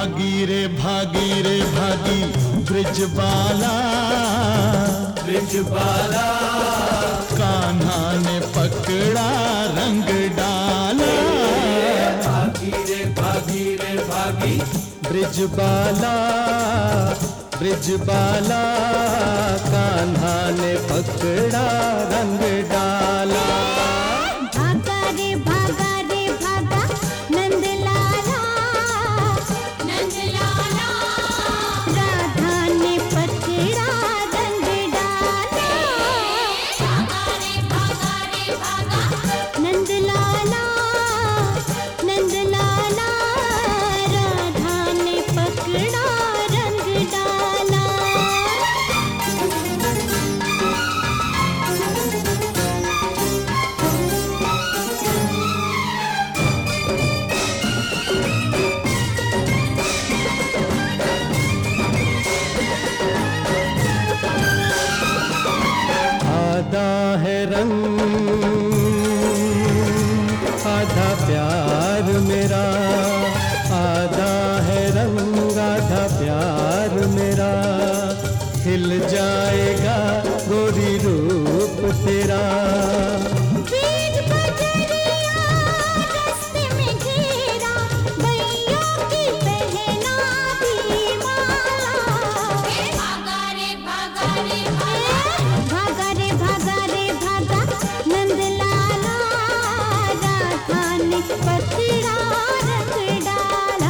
भागी रे भागी ब्रिजबाला, ब्रिजबाला कान्हा ने पकड़ा रंग डाला। भागी रे भागी रे भागी ब्रिजबाला, ब्रिजबाला, कान्हा ने पकड़ा रंग डाला। भागा रे भागा नंदलाला, नंदलाला, राधा ने पकड़ा रंग डाला। भागा रे भागा नंदलाला, नंदलाला, राधा ने पकड़ा रंग डाला। आधा है रंग आधा प्यार मेरा, आधा है रंग आधा प्यार मेरा। खिल जाएगा गोरी रूप तेरा। बीच बजरिया रास्ते में घेरा, बैयों की पहना दी माला। भागा रे भागा भागा रे भागा नंदलाला, राधा ने पकड़ा रंग डाला।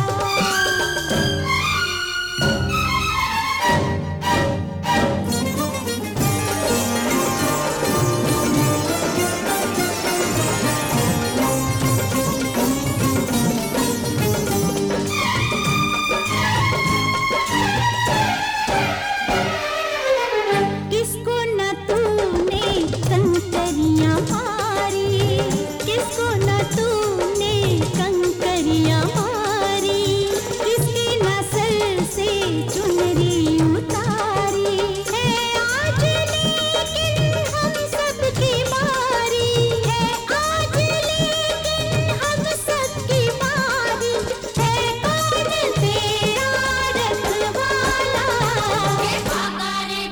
किसको न तूने कंकरियां मारी, किसको न तूने कंकरियां मारी, किसकी नस्ल से चुनरी उतारी है आज, लेकिन हम सबकी बारी है आज, लेकिन हम सबकी बारी है। कौन तेरा रखवाला? भागा रे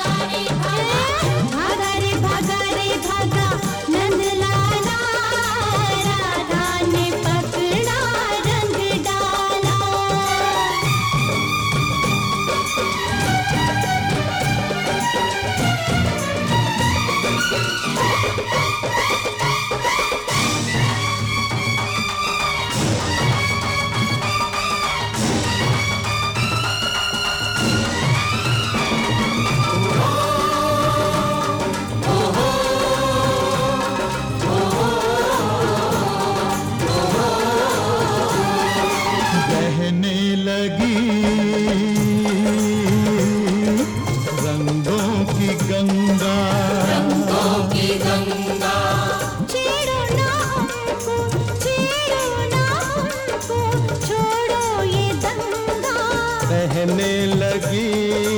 भागा नंदलाला, राधा ने पकड़ा रंग डाला। बहने लगी रंगों की गंगा, रंगों की गंगा। छेड़ो ना हमको, छेड़ो ना हमको, छोड़ो ये दंगा। बहने लगी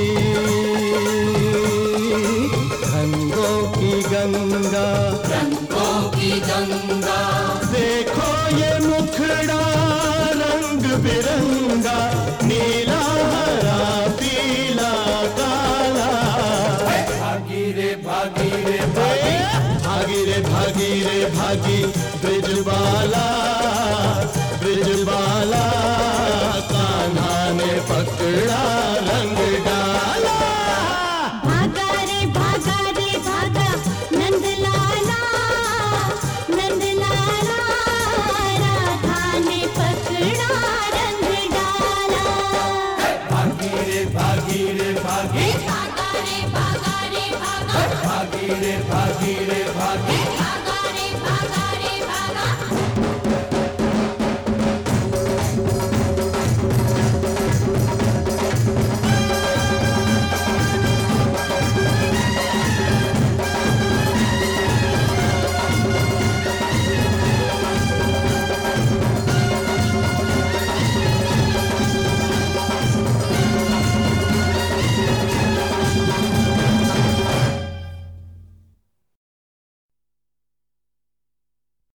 रंगों की गंगा। रंगों की गंगा। देखो ये मुखड़ा रंग बिरंगा, नीला हरा पीला काला। भागी रे भागी रे भागी भागी रे भागी रे भागी ब्रिजबाला, ब्रिजबाला, कान्हा ने पकड़ा रंग डाला। भागा रे भागा नंदलाला, नंदलाला, राधा ने पकड़ा